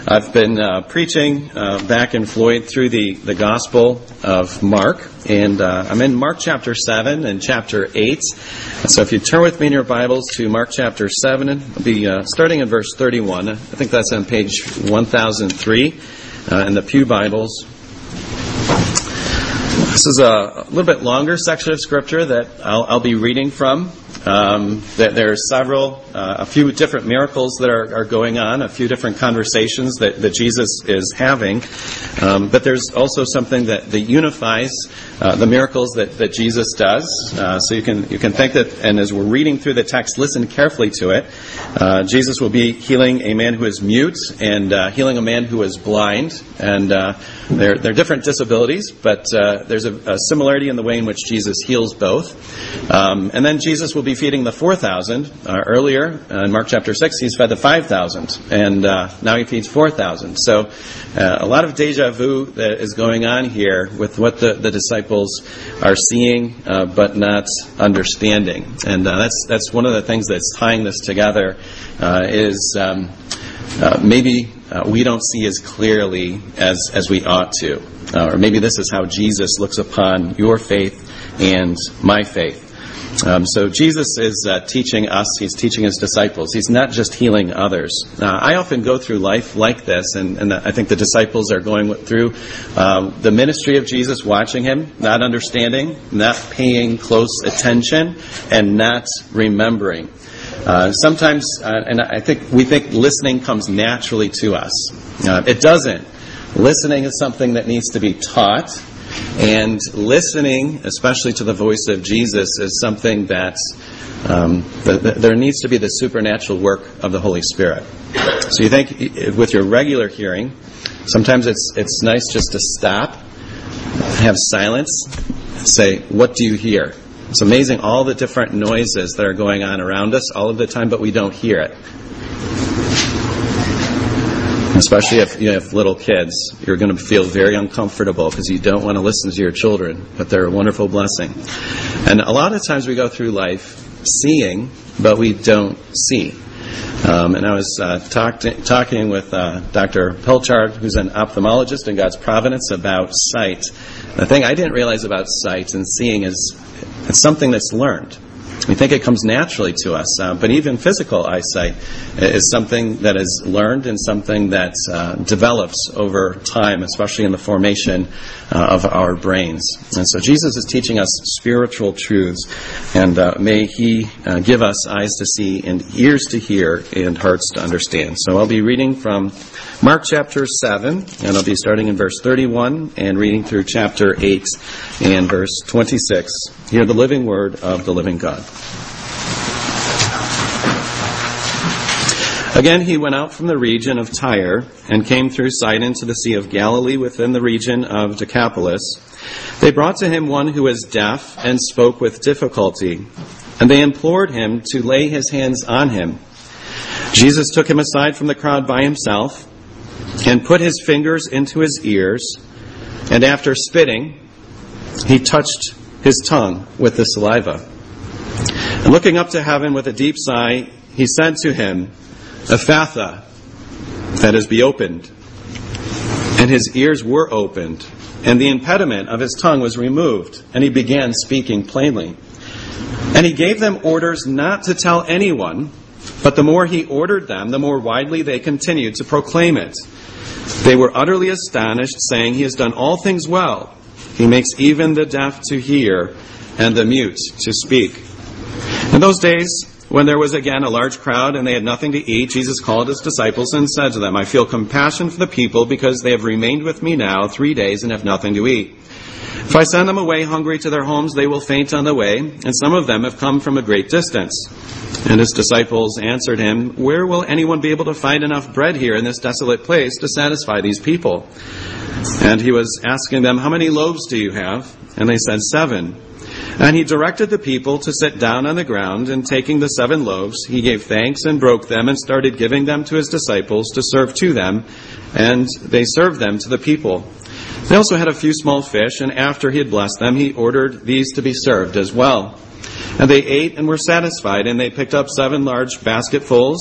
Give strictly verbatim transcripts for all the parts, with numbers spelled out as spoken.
I've been uh, preaching uh, back in Floyd through the, the Gospel of Mark, and uh, I'm in Mark chapter seven and chapter eight. So if you turn with me in your Bibles to Mark chapter seven, I'll be uh, starting in verse thirty-one. I think that's on page one thousand three uh, in the Pew Bibles. This is a little bit longer section of Scripture that I'll, I'll be reading from. Um, that there are several, uh, a few different miracles that are, are going on, a few different conversations that, that Jesus is having. Um, but there's also something that, that unifies uh, the miracles that, that Jesus does. Uh, so you can you can think that, and as we're reading through the text, listen carefully to it. Uh, Jesus will be healing a man who is mute and uh, healing a man who is blind. And uh, they're, they're different disabilities, but uh, there's a, a similarity in the way in which Jesus heals both. Um, and then Jesus will be feeding the four thousand. Uh, earlier, uh, in Mark chapter six, he's fed the five thousand. And uh, now he feeds four thousand. So uh, a lot of deja vu that is going on here with what the, the disciples are seeing uh, but not understanding. And uh, that's that's one of the things that's tying this together uh, is um, uh, maybe uh, we don't see as clearly as, as we ought to. Uh, or maybe this is how Jesus looks upon your faith and my faith. Um, so Jesus is uh, teaching us, he's teaching his disciples. He's not just healing others. Uh, I often go through life like this, and, and I think the disciples are going through uh, the ministry of Jesus, watching him, not understanding, not paying close attention, and not remembering. Uh, sometimes, uh, and I think we think listening comes naturally to us. Uh, it doesn't. Listening is something that needs to be taught. And listening, especially to the voice of Jesus, is something that um, the, the, there needs to be the supernatural work of the Holy Spirit. So you think with your regular hearing, sometimes it's it's nice just to stop, have silence, say, what do you hear? It's amazing all the different noises that are going on around us all of the time, but we don't hear it. Especially if you have little kids, you're going to feel very uncomfortable because you don't want to listen to your children, but they're a wonderful blessing. And a lot of times we go through life seeing, but we don't see. Um, and I was uh, talk to, talking with uh, Doctor Pilchard, who's an ophthalmologist in God's Providence, about sight. The thing I didn't realize about sight and seeing is it's something that's learned. We think it comes naturally to us, uh, but even physical eyesight is something that is learned and something that uh, develops over time, especially in the formation uh, of our brains. And so Jesus is teaching us spiritual truths, and uh, may he uh, give us eyes to see and ears to hear and hearts to understand. So I'll be reading from Mark chapter seven, and I'll be starting in verse thirty-one and reading through chapter eight and verse twenty-six. Hear the living word of the living God. Again, he went out from the region of Tyre and came through Sidon to the Sea of Galilee within the region of Decapolis. They brought to him one who was deaf and spoke with difficulty, and they implored him to lay his hands on him. Jesus took him aside from the crowd by himself and put his fingers into his ears, and after spitting, he touched his tongue with the saliva. And looking up to heaven with a deep sigh, he said to him, Ephatha, that is, be opened. And his ears were opened, and the impediment of his tongue was removed, and he began speaking plainly. And he gave them orders not to tell anyone, but the more he ordered them, the more widely they continued to proclaim it. They were utterly astonished, saying, He has done all things well. He makes even the deaf to hear and the mute to speak. In those days, when there was again a large crowd and they had nothing to eat, Jesus called his disciples and said to them, I feel compassion for the people because they have remained with me now three days and have nothing to eat. If I send them away hungry to their homes, they will faint on the way, and some of them have come from a great distance. And his disciples answered him, Where will anyone be able to find enough bread here in this desolate place to satisfy these people? And he was asking them, How many loaves do you have? And they said, Seven. And he directed the people to sit down on the ground, and taking the seven loaves, he gave thanks and broke them and started giving them to his disciples to serve to them, and they served them to the people. They also had a few small fish, and after he had blessed them, he ordered these to be served as well. And they ate and were satisfied, and they picked up seven large basketfuls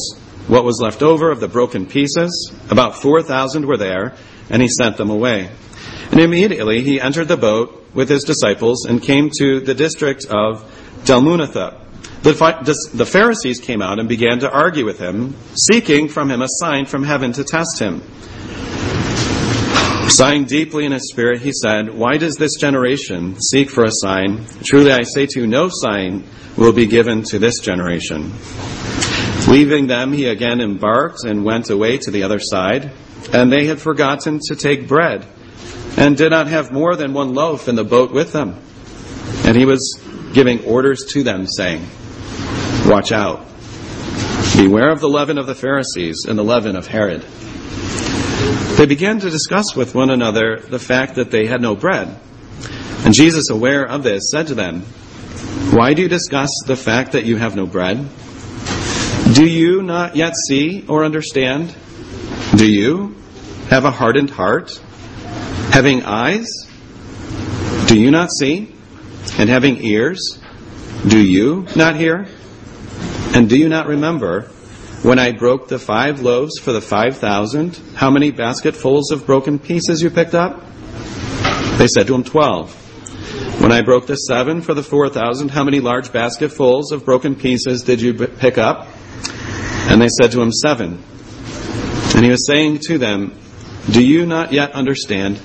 what was left over of the broken pieces. About four thousand were there, and he sent them away. And immediately he entered the boat with his disciples and came to the district of Dalmanutha. The, the Pharisees came out and began to argue with him, seeking from him a sign from heaven to test him. Sighing deeply in his spirit, he said, "Why does this generation seek for a sign? Truly I say to you, no sign will be given to this generation." Leaving them, he again embarked and went away to the other side. And they had forgotten to take bread, and did not have more than one loaf in the boat with them. And he was giving orders to them, saying, "Watch out. Beware of the leaven of the Pharisees and the leaven of Herod." They began to discuss with one another the fact that they had no bread. And Jesus, aware of this, said to them, "Why do you discuss the fact that you have no bread? Do you not yet see or understand? Do you have a hardened heart? Having eyes, do you not see? And having ears, do you not hear? And do you not remember when I broke the five loaves for the five thousand, how many basketfuls of broken pieces you picked up?" They said to him, twelve. "When I broke the seven for the four thousand, how many large basketfuls of broken pieces did you pick up?" And they said to him, seven. And he was saying to them, "Do you not yet understand?"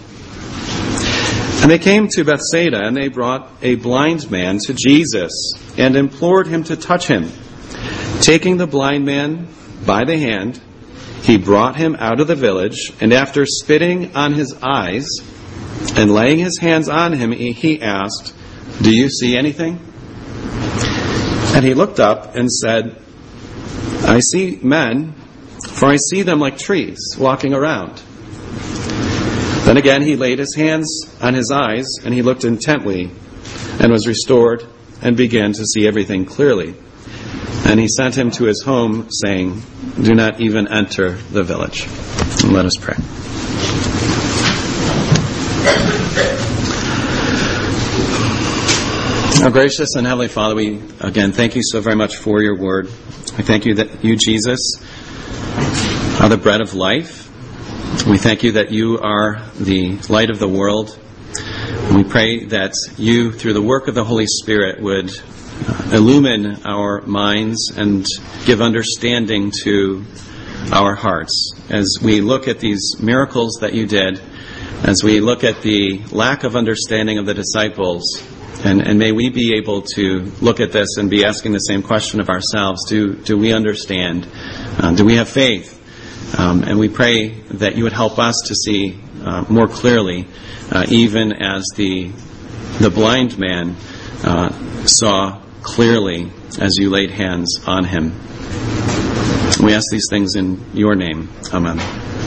And they came to Bethsaida, and they brought a blind man to Jesus, and implored him to touch him. Taking the blind man by the hand, he brought him out of the village, and after spitting on his eyes, and laying his hands on him, he asked, "Do you see anything?" And he looked up and said, "I see men, for I see them like trees walking around." Then again he laid his hands on his eyes, and he looked intently, and was restored, and began to see everything clearly. And he sent him to his home, saying, "Do not even enter the village." And let us pray. Our gracious and Heavenly Father, we again thank you so very much for your word. We thank you that you, Jesus, are the bread of life. We thank you that you are the light of the world. And we pray that you, through the work of the Holy Spirit, would illumine our minds and give understanding to our hearts as we look at these miracles that you did, as we look at the lack of understanding of the disciples. And, and may we be able to look at this and be asking the same question of ourselves. Do, do we understand? Uh, do we have faith? Um, and we pray that you would help us to see uh, more clearly, uh, even as the the blind man uh, saw clearly as you laid hands on him. We ask these things in your name. Amen.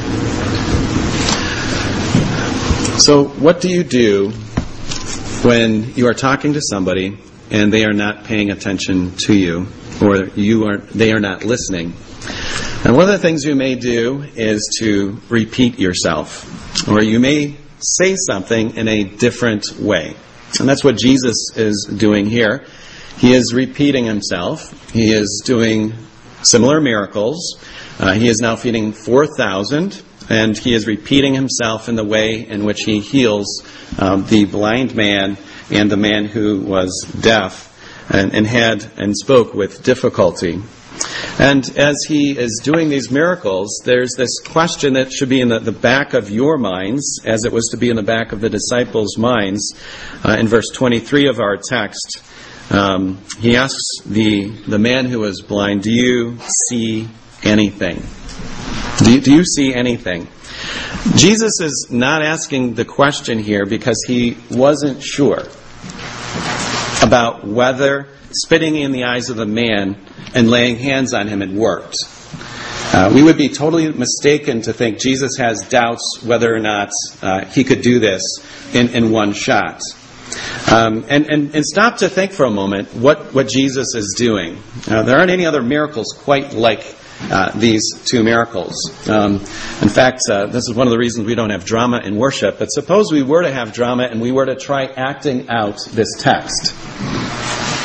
So what do you do when you are talking to somebody and they are not paying attention to you, or you are they are not listening? And one of the things you may do is to repeat yourself, or you may say something in a different way. And that's what Jesus is doing here. He is repeating himself. He is doing similar miracles. Uh, he is now feeding four thousand, and he is repeating himself in the way in which he heals um, the blind man and the man who was deaf and, and had and spoke with difficulty. And as he is doing these miracles, there's this question that should be in the, the back of your minds, as it was to be in the back of the disciples' minds. Uh, in verse twenty-three of our text, um, he asks the the man who was blind, "Do you see anything? Do you, do you see anything?" Jesus is not asking the question here because he wasn't sure about whether spitting in the eyes of the man and laying hands on him had worked. Uh, we would be totally mistaken to think Jesus has doubts whether or not uh, he could do this in, in one shot. Um, and, and, and stop to think for a moment what, what Jesus is doing. Uh, there aren't any other miracles quite like uh, these two miracles. Um, in fact, uh, this is one of the reasons we don't have drama in worship. But suppose we were to have drama and we were to try acting out this text.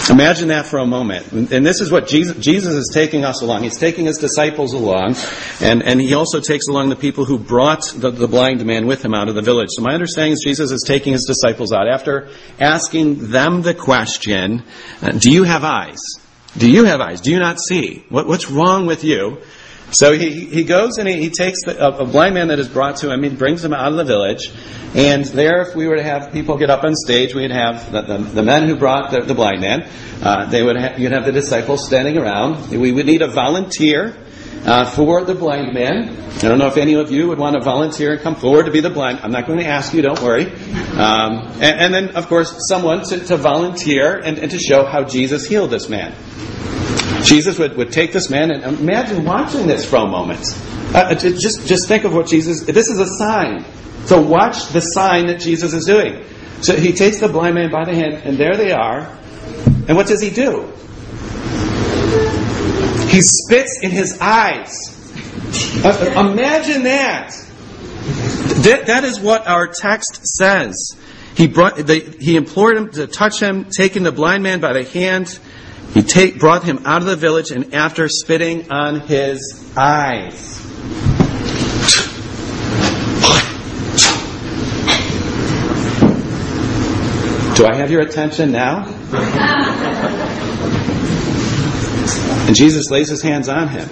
Imagine that for a moment. And this is what Jesus, Jesus is taking us along. He's taking his disciples along, and, and he also takes along the people who brought the, the blind man with him out of the village. So my understanding is Jesus is taking his disciples out. After asking them the question, uh, do you have eyes? Do you have eyes? Do you not see? What, what's wrong with you? So he, he goes and he, he takes the, a, a blind man that is brought to him, he brings him out of the village, and there, if we were to have people get up on stage, we'd have the, the, the men who brought the, the blind man. Uh, they would ha- you'd have the disciples standing around. We would need a volunteer uh, for the blind man. I don't know if any of you would want to volunteer and come forward to be the blind. I'm not going to ask you, don't worry. Um, and, and then, of course, someone to, to volunteer and, and to show how Jesus healed this man. Jesus would, would take this man, and imagine watching this for a moment. Uh, just, just think of what Jesus... This is a sign. So watch the sign that Jesus is doing. So he takes the blind man by the hand, and there they are. And what does he do? He spits in his eyes. Uh, imagine that. that. That is what our text says. He brought. They, he implored him to touch him, taking the blind man by the hand. He take, brought him out of the village, and after spitting on his eyes. Do I have your attention now? And Jesus lays his hands on him.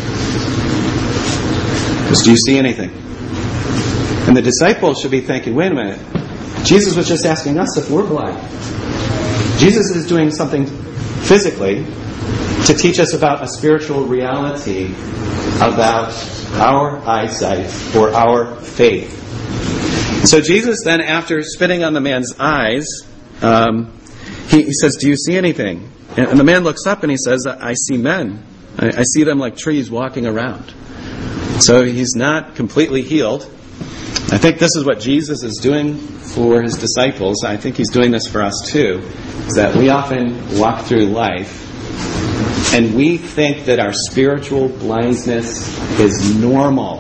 Because, do you see anything? And the disciples should be thinking, wait a minute. Jesus was just asking us if we're blind. Jesus is doing something physically to teach us about a spiritual reality about our eyesight or our faith. So Jesus then, after spitting on the man's eyes, um, he, he says, do you see anything? And, and the man looks up and he says, I see men. I, I see them like trees walking around. So he's not completely healed. I think this is what Jesus is doing for his disciples. I think he's doing this for us too. Is that we often walk through life and we think that our spiritual blindness is normal.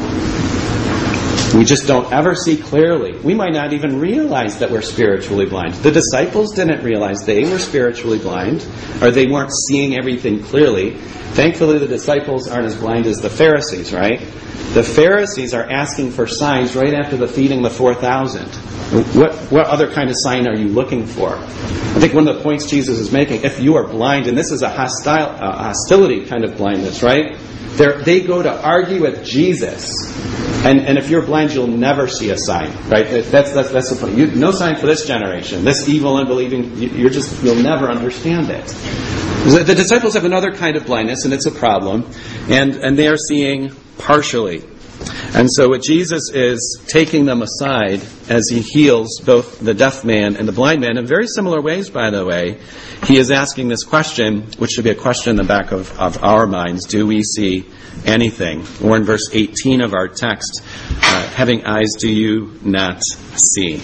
We just don't ever see clearly. We might not even realize that we're spiritually blind. The disciples didn't realize they were spiritually blind, or they weren't seeing everything clearly. Thankfully, the disciples aren't as blind as the Pharisees, right? The Pharisees are asking for signs right after the feeding the four thousand. What what other kind of sign are you looking for? I think one of the points Jesus is making, if you are blind, and this is a hostile, uh, hostility kind of blindness, right? They're, they go to argue with Jesus. And, and if you're blind, you'll never see a sign, right? That's that's that's the point. You, no sign for this generation. This evil, unbelieving, you're just you'll never understand it. The disciples have another kind of blindness, and it's a problem, and and they are seeing partially. And so what Jesus is taking them aside as he heals both the deaf man and the blind man in very similar ways, by the way. He is asking this question, which should be a question in the back of, of our minds. Do we see anything? Or in verse eighteen of our text, uh, having eyes do you not see?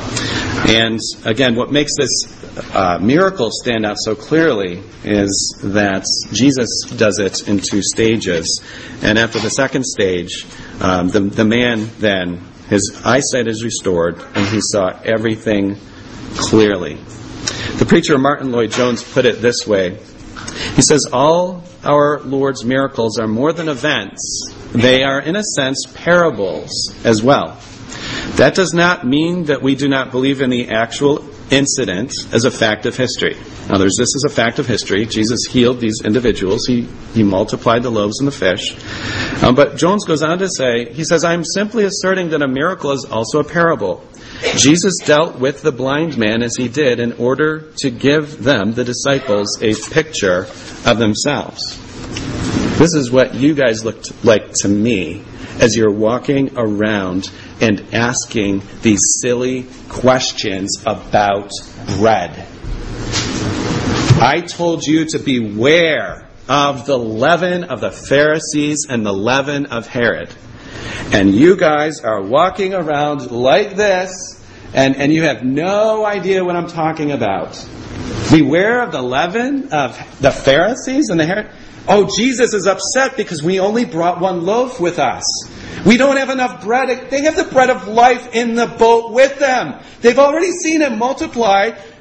And again, what makes this uh, miracle stand out so clearly is that Jesus does it in two stages. And after the second stage, um, the, the man then, his eyesight is restored, and he saw everything clearly. The preacher Martin Lloyd-Jones put it this way. He says, all our Lord's miracles are more than events. They are, in a sense, parables as well. That does not mean that we do not believe in the actual incident as a fact of history. Now, there's this as a fact of history. Jesus healed these individuals. He, he multiplied the loaves and the fish. Um, but Jones goes on to say, he says, I'm simply asserting that a miracle is also a parable. Jesus dealt with the blind man as he did in order to give them, the disciples, a picture of themselves. This is what you guys look like to me as you're walking around and asking these silly questions about bread. I told you to beware of the leaven of the Pharisees and the leaven of Herod. And you guys are walking around like this, and, and you have no idea what I'm talking about. Beware of the leaven of the Pharisees and the Herod. Oh, Jesus is upset because we only brought one loaf with us. We don't have enough bread. They have the bread of life in the boat with them. They've already seen it multiply,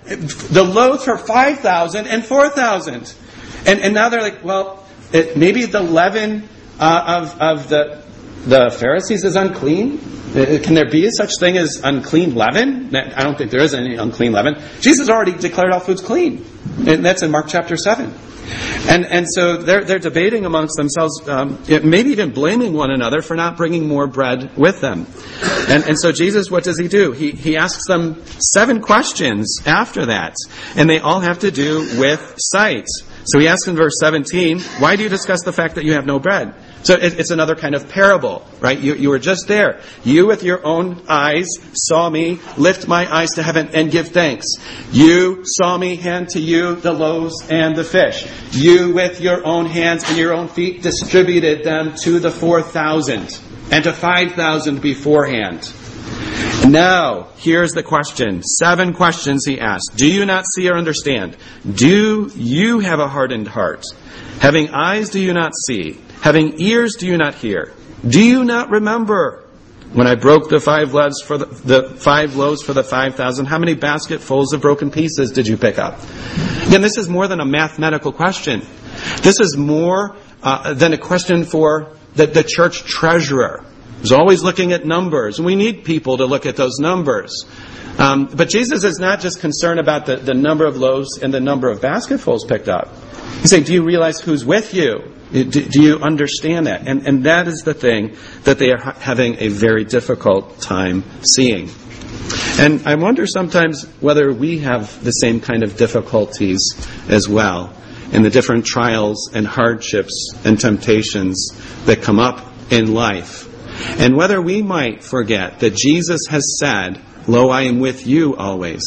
the loaves for five thousand and four thousand. And, and now they're like, well, it, maybe the leaven uh, of, of the, the Pharisees is unclean? Can there be such thing as unclean leaven? I don't think there is any unclean leaven. Jesus already declared all foods clean. And that's in Mark chapter seven. And and so they're they're debating amongst themselves, um, maybe even blaming one another for not bringing more bread with them. And and so Jesus, what does he do? He he asks them seven questions after that, and they all have to do with sight. So he asks in verse seventeen, "Why do you discuss the fact that you have no bread?" So it, it's another kind of parable, right? You you were just there. You with your own eyes saw me lift my eyes to heaven and give thanks. You saw me hand to you the loaves and the fish. You with your own hands and your own feet distributed them to the four thousand and to five thousand beforehand. Now, here's the question. Seven questions he asked. Do you not see or understand? Do you have a hardened heart? Having eyes, do you not see? Having ears, do you not hear? Do you not remember when I broke the five loaves for the, the five loaves for the five thousand? How many basketfuls of broken pieces did you pick up? Again, this is more than a mathematical question. This is more uh, than a question for the, the church treasurer, who's always looking at numbers. And we need people to look at those numbers. Um, but Jesus is not just concerned about the, the number of loaves and the number of basketfuls picked up. He's saying, do you realize who's with you? Do, do you understand that? And, and that is the thing that they are ha- having a very difficult time seeing. And I wonder sometimes whether we have the same kind of difficulties as well in the different trials and hardships and temptations that come up in life. And whether we might forget that Jesus has said, "Lo, I am with you always,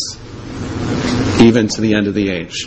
even to the end of the age."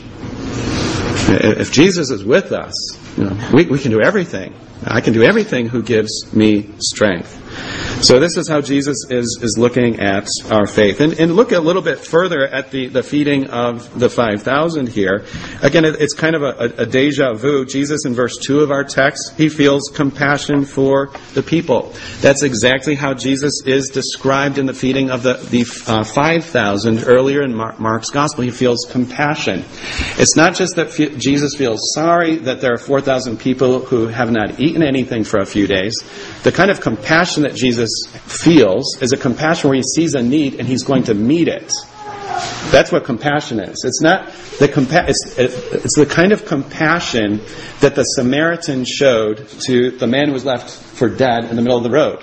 If Jesus is with us, you know, we, we can do everything. I can do everything who gives me strength. So this is how Jesus is, is looking at our faith. And, and look a little bit further at the, the feeding of the five thousand here. Again, it, it's kind of a, a deja vu. Jesus, in verse two of our text, he feels compassion for the people. That's exactly how Jesus is described in the feeding of the, the uh, five thousand earlier in Mar- Mark's Gospel. He feels compassion. It's not just that fe- Jesus feels sorry that there are four thousand people who have not eaten anything for a few days. The kind of compassion that Jesus feels is a compassion where he sees a need and he's going to meet it. That's what compassion is. It's not the compa- it's, it's the kind of compassion that the Samaritan showed to the man who was left for dead in the middle of the road.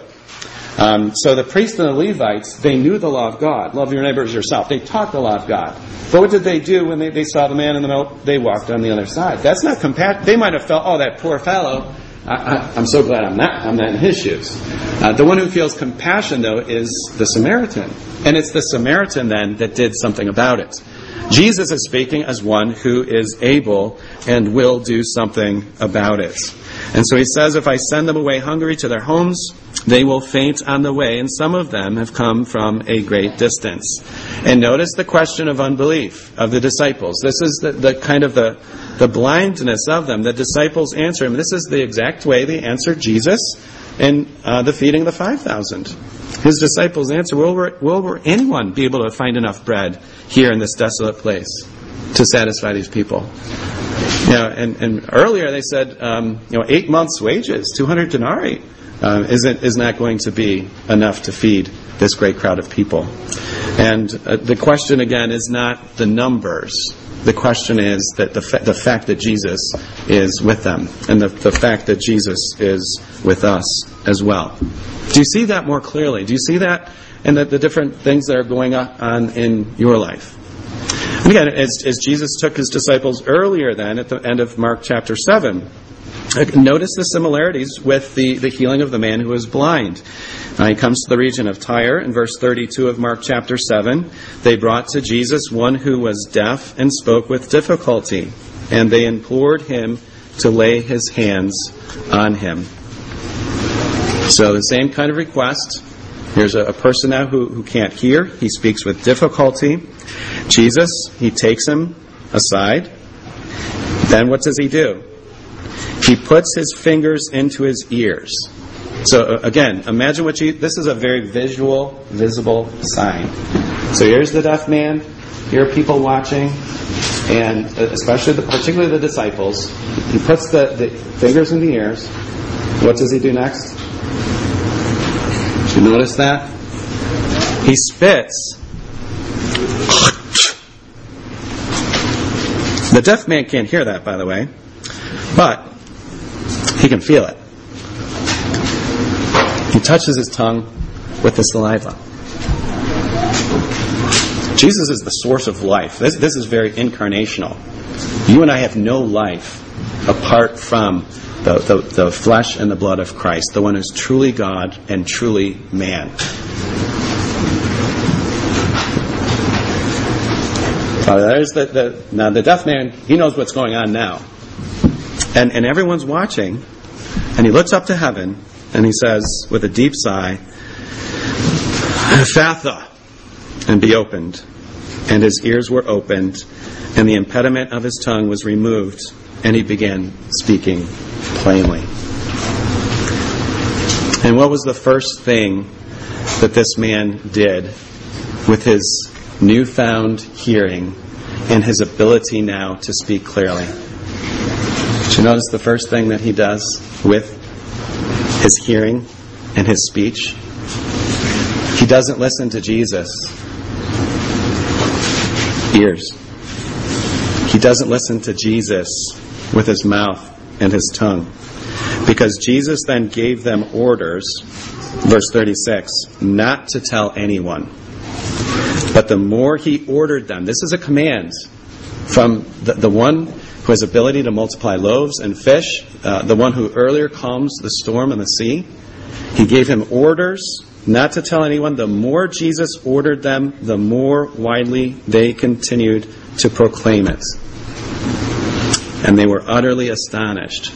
Um, so the priests and the Levites, they knew the law of God. Love your neighbor as yourself. They taught the law of God. But what did they do when they, they saw the man in the middle? They walked on the other side. That's not compassion. They might have felt, oh, that poor fellow. I, I, I'm so glad I'm not, I'm not in his shoes. Uh, the one who feels compassion, though, is the Samaritan. And it's the Samaritan, then, that did something about it. Jesus is speaking as one who is able and will do something about it. And so he says, if I send them away hungry to their homes, they will faint on the way, and some of them have come from a great distance. And notice the question of unbelief of the disciples. This is the, the kind of the, the blindness of them. The disciples answer him. This is the exact way they answered Jesus in uh, the feeding of the five thousand. His disciples answer, will, will anyone be able to find enough bread here in this desolate place to satisfy these people? You know, and, and earlier they said, um, you know, eight months' wages, two hundred denarii, uh, isn't is not going to be enough to feed this great crowd of people. And uh, the question again is not the numbers. The question is that the fa- the fact that Jesus is with them, and the, the fact that Jesus is with us as well. Do you see that more clearly? Do you see that in the, the different things that are going on in your life? And again, as, as Jesus took his disciples earlier then at the end of Mark chapter seven, notice the similarities with the, the healing of the man who was blind. Uh, he comes to the region of Tyre in verse thirty-two of Mark chapter seven. They brought to Jesus one who was deaf and spoke with difficulty, and they implored him to lay his hands on him. So the same kind of request. Here's a, a person now who, who can't hear. He speaks with difficulty. Jesus, he takes him aside. Then what does he do? He puts his fingers into his ears. So again, imagine what you, this is a very visual, visible sign. So here's the deaf man, here are people watching, and especially, the, particularly the disciples. He puts the, the fingers in the ears. What does he do next? Did you notice that? He spits. The deaf man can't hear that, by the way, but he can feel it. He touches his tongue with the saliva. Jesus is the source of life. This, this is very incarnational. You and I have no life apart from the, the, the flesh and the blood of Christ, the one who's truly God and truly man. Uh, there's the, the, now the deaf man, he knows what's going on now. And, and everyone's watching, and he looks up to heaven, and he says, with a deep sigh, Ephphatha, and be opened. And his ears were opened, and the impediment of his tongue was removed, and he began speaking plainly. And what was the first thing that this man did with his newfound hearing and his ability now to speak clearly? Did you notice the first thing that he does with his hearing and his speech? He doesn't listen to Jesus' ears. He doesn't listen to Jesus with his mouth and his tongue. Because Jesus then gave them orders, verse thirty-six, not to tell anyone. But the more he ordered them, this is a command from the, the one who has ability to multiply loaves and fish, uh, the one who earlier calms the storm and the sea. He gave him orders not to tell anyone. The more Jesus ordered them, the more widely they continued to proclaim it. And they were utterly astonished.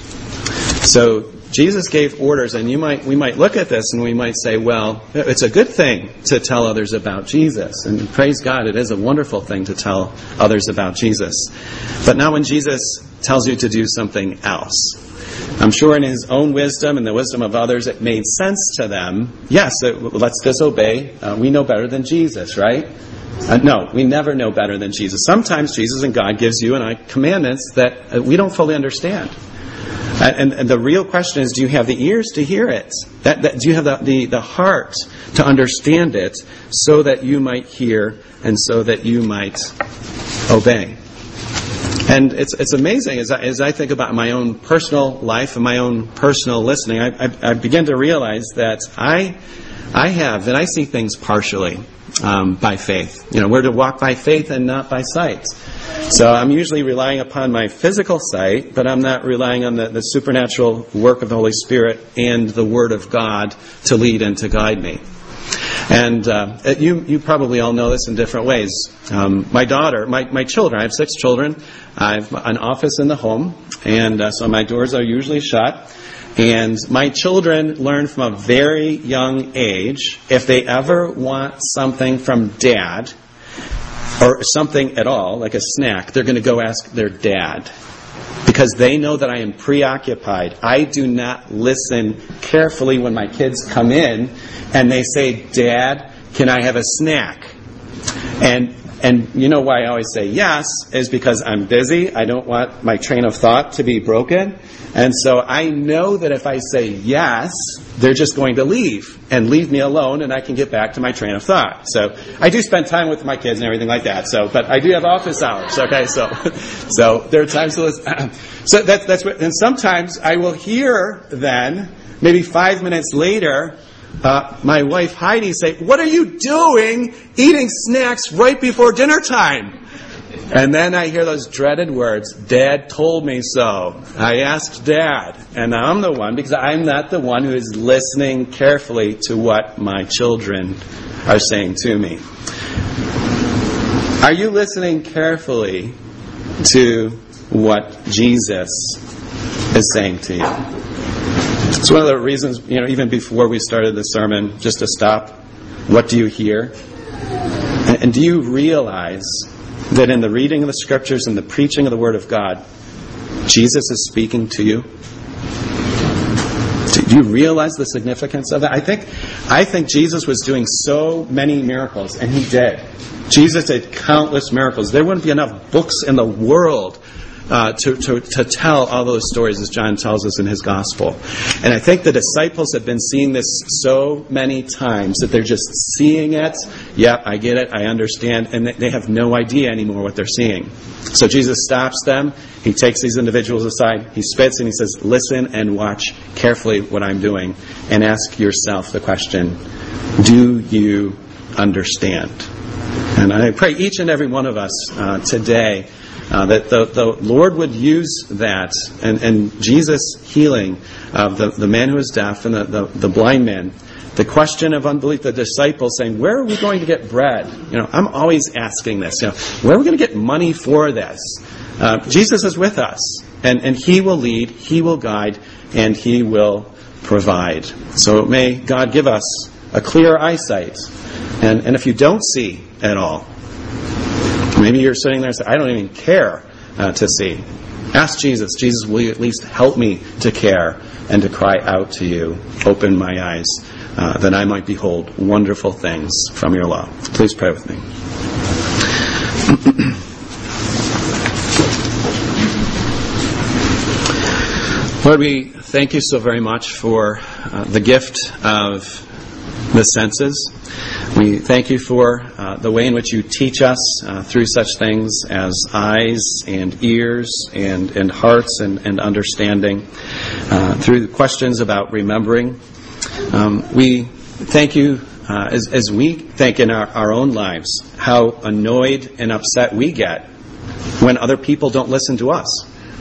So Jesus gave orders, and you might we might look at this and we might say, well, it's a good thing to tell others about Jesus. And praise God, it is a wonderful thing to tell others about Jesus. But now when Jesus tells you to do something else, I'm sure in his own wisdom and the wisdom of others, it made sense to them. Yes, it, let's disobey. Uh, we know better than Jesus, right? Uh, no, we never know better than Jesus. Sometimes Jesus and God gives you and I commandments that uh, we don't fully understand. And, and the real question is, do you have the ears to hear it? That, that, do you have the, the, the heart to understand it so that you might hear and so that you might obey? And it's it's amazing as I, as I think about my own personal life and my own personal listening, I, I, I begin to realize that I I have, and I see things partially um, by faith. You know, we're to walk by faith and not by sight. So I'm usually relying upon my physical sight, but I'm not relying on the, the supernatural work of the Holy Spirit and the Word of God to lead and to guide me. And uh, you you probably all know this in different ways. Um, my daughter, my, my children, I have six children. I have an office in the home, and uh, so my doors are usually shut. And my children learn from a very young age, if they ever want something from Dad, or something at all, like a snack, they're going to go ask their dad. Because they know that I am preoccupied. I do not listen carefully when my kids come in and they say, Dad, can I have a snack? And and you know why I always say yes, is because I'm busy. I don't want my train of thought to be broken. And so I know that if I say yes, they're just going to leave and leave me alone, and I can get back to my train of thought. So I do spend time with my kids and everything like that. So, but I do have office hours. Okay, so so there are times to listen. So that's that's what. And sometimes I will hear then, maybe five minutes later, uh, my wife Heidi say, "What are you doing, eating snacks right before dinner time?" And then I hear those dreaded words, Dad told me so. I asked Dad. And I'm the one, because I'm not the one who is listening carefully to what my children are saying to me. Are you listening carefully to what Jesus is saying to you? It's one of the reasons, you know, even before we started the sermon, just to stop. What do you hear? And, and do you realize that in the reading of the Scriptures and the preaching of the Word of God, Jesus is speaking to you? Do you realize the significance of that? I think, I think Jesus was doing so many miracles, and he did. Jesus did countless miracles. There wouldn't be enough books in the world uh, to, to, to tell all those stories as John tells us in his gospel. And I think the disciples have been seeing this so many times that they're just seeing it. Yeah, I get it. I understand. And they have no idea anymore what they're seeing. So Jesus stops them. He takes these individuals aside. He spits and he says, listen and watch carefully what I'm doing. And ask yourself the question, do you understand? And I pray each and every one of us uh, today uh, that the, the Lord would use that and, and Jesus' healing of the, the man who was deaf and the, the, the blind man. The question of unbelief, the disciples saying, where are we going to get bread? You know, I'm always asking this. You know, where are we going to get money for this? Uh, Jesus is with us, and, and he will lead, he will guide, and he will provide. So may God give us a clear eyesight. And, and if you don't see at all, maybe you're sitting there and say, I don't even care uh, to see. Ask Jesus, Jesus, will you at least help me to care and to cry out to you? Open my eyes uh, that I might behold wonderful things from your law. Please pray with me. Lord, we thank you so very much for uh, the gift of the senses. We thank you for uh, the way in which you teach us uh, through such things as eyes and ears and, and hearts and, and understanding, uh, through questions about remembering. Um, we thank you uh, as, as we think in our, our own lives how annoyed and upset we get when other people don't listen to us.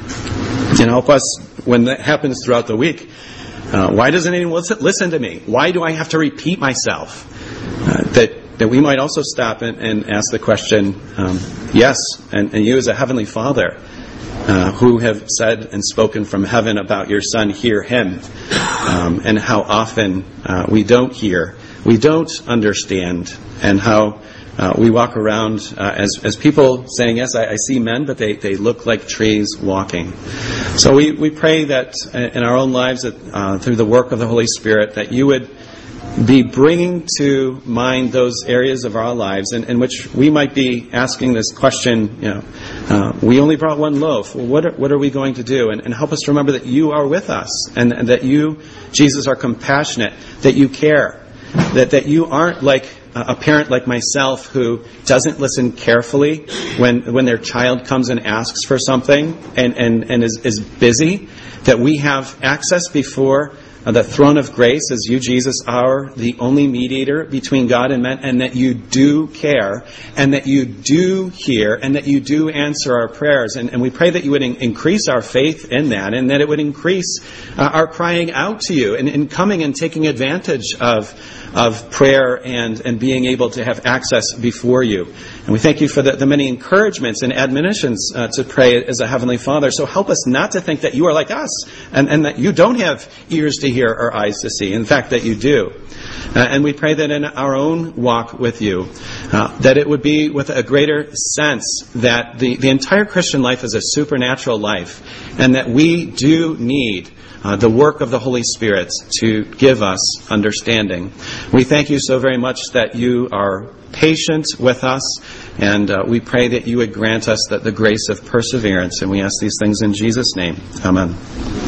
And help us when that happens throughout the week. Uh, why doesn't anyone listen, listen to me? Why do I have to repeat myself? Uh, that, that we might also stop and, and ask the question, um, yes, and, and you as a Heavenly Father, uh, who have said and spoken from heaven about your Son, hear him, um, and how often uh, we don't hear, we don't understand, and how uh, we walk around uh, as, as people saying, yes, I, I see men, but they, they look like trees walking. So we, we pray that in our own lives, that uh, through the work of the Holy Spirit, that you would be bringing to mind those areas of our lives in, in which we might be asking this question, you know, uh, we only brought one loaf. Well, what are, what are we going to do? And, and help us remember that you are with us, and, and that you, Jesus, are compassionate, that you care, that, that you aren't like a parent like myself who doesn't listen carefully when when their child comes and asks for something and, and, and is, is busy, that we have access before the throne of grace as you, Jesus, are the only mediator between God and men, and that you do care, and that you do hear, and that you do answer our prayers. And, and we pray that you would in, increase our faith in that, and that it would increase uh, our crying out to you, and, and coming and taking advantage of of prayer and, and being able to have access before you. And we thank you for the, the many encouragements and admonitions uh, to pray as a Heavenly Father. So help us not to think that you are like us, and, and that you don't have ears to hear or eyes to see. In fact, that you do. Uh, and we pray that in our own walk with you, uh, that it would be with a greater sense that the, the entire Christian life is a supernatural life, and that we do need Uh, the work of the Holy Spirit to give us understanding. We thank you so very much that you are patient with us, and uh, we pray that you would grant us that the grace of perseverance, and we ask these things in Jesus' name. Amen.